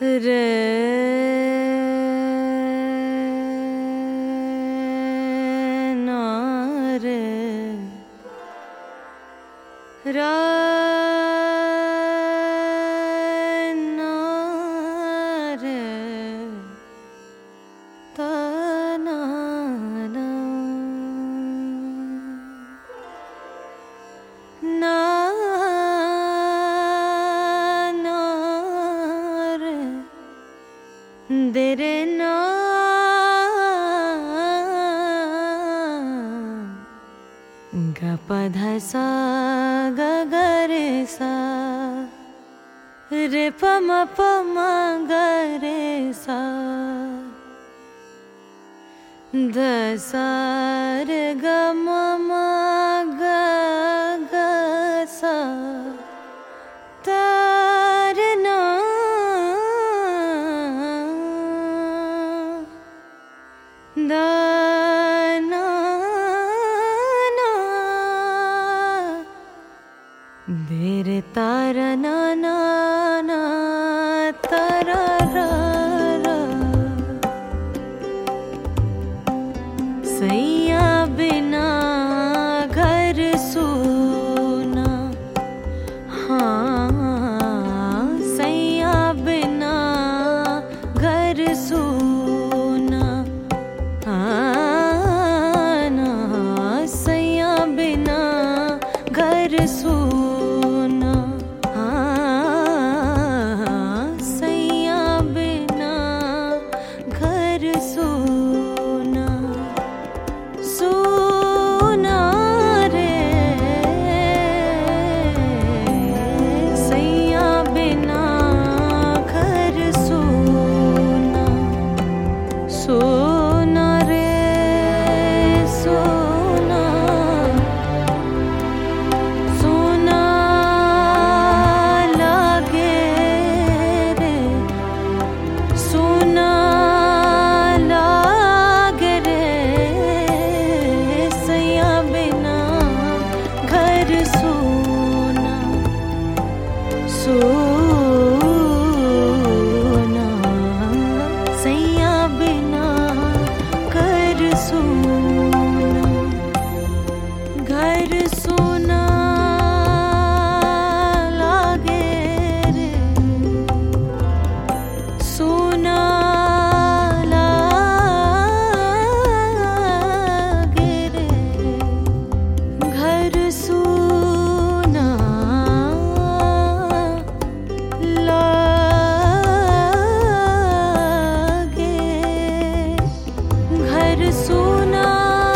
रे ना रे रा ना रे ता ना ना ना ना रे दे रे ना ग प ध सा ग ग रे सा रे प म प म ग रे सा ध सा रे ग म म ग ग सा ता रे ना दा ना ना दे रे तारा ना ना ना तारा रा रा सैया बिना घर सूना हाँ सैया बिना घर सूना हाँ ना सैया बिना घर सूना हाँ सैया बिना घर सूना सूना रे सैया बिना घर सूना सोना रे सोना सोना लागे रे सोना लागे रे सैया बिना घर सोना सोना सैया बिना घर सोना घर सोना लागे रे सोना लागे रे घर सोना लागे घर सोना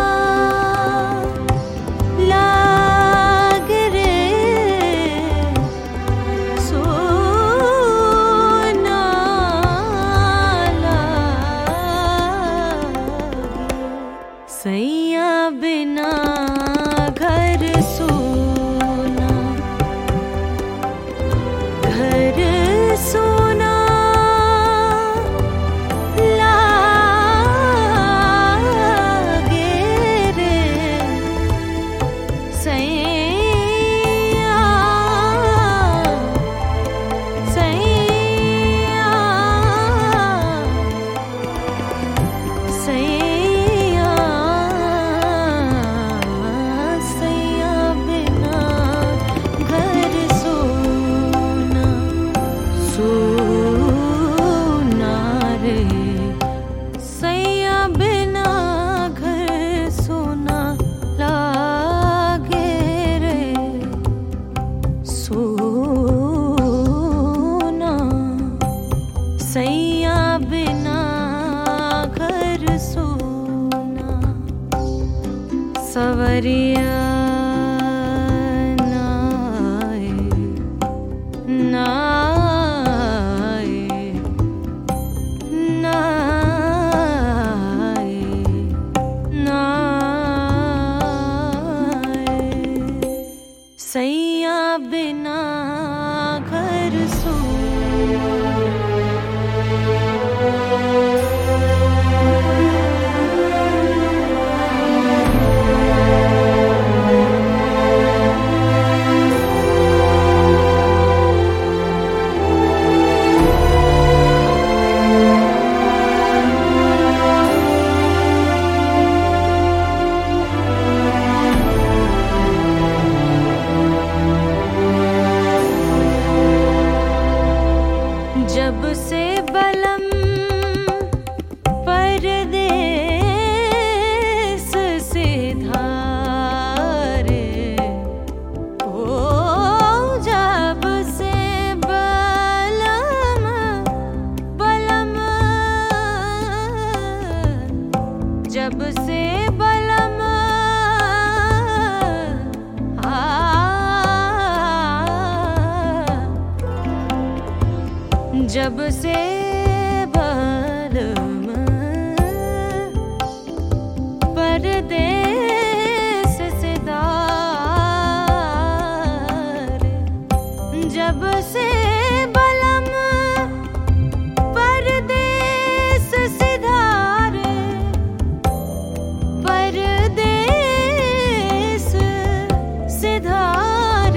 लागे रे सोना लागे सैया बिना घर सोना घर सोना लागे रे सैया सैया सैया सैया बिना घर सोना सोना रे सैया बिना घर सोना लागे रे सोना सैया बिना घर सोना सवरिया नाए नाए नाए नाए सैया बिना घर सोना जब से बलम परदेस से दार, जब से बलम परदेस से धार, परदेस से धार,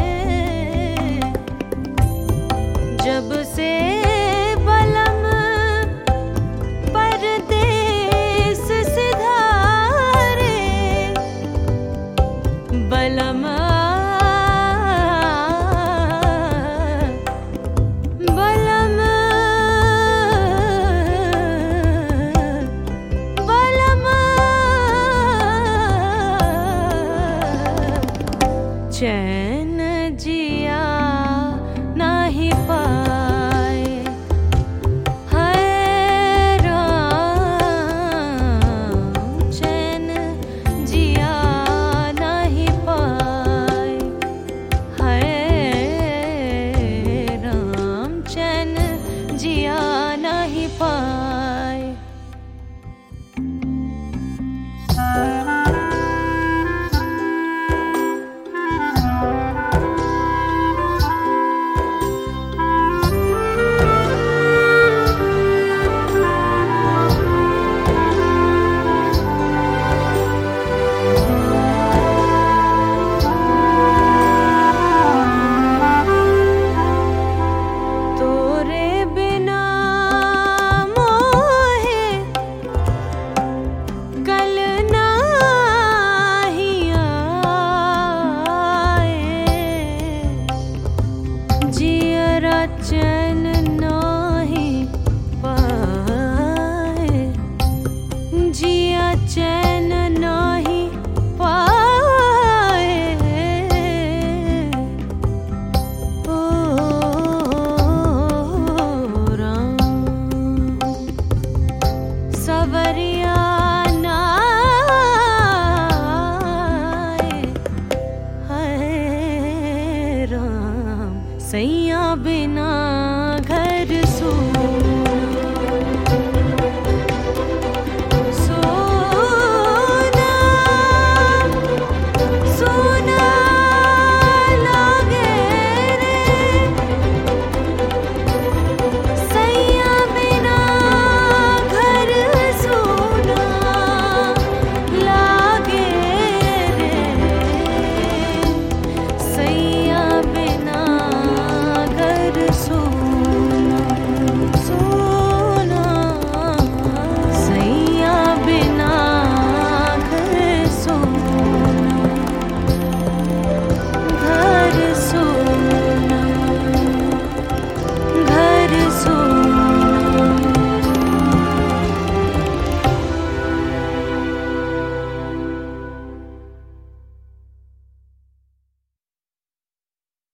जब से बलम परदेस से धारे, बलम बलम बलम चैन जिया नाही पाए, हैरान चैन जिया नाही पाए, हैरान चैन जिया नाही पाए। तोरे बिना मोहे कल नाही आए, जियरा चैन नाही पाए, जिया चैन नाही पाए। ओ राम सवरिया नाए, हाय राम सैया बिना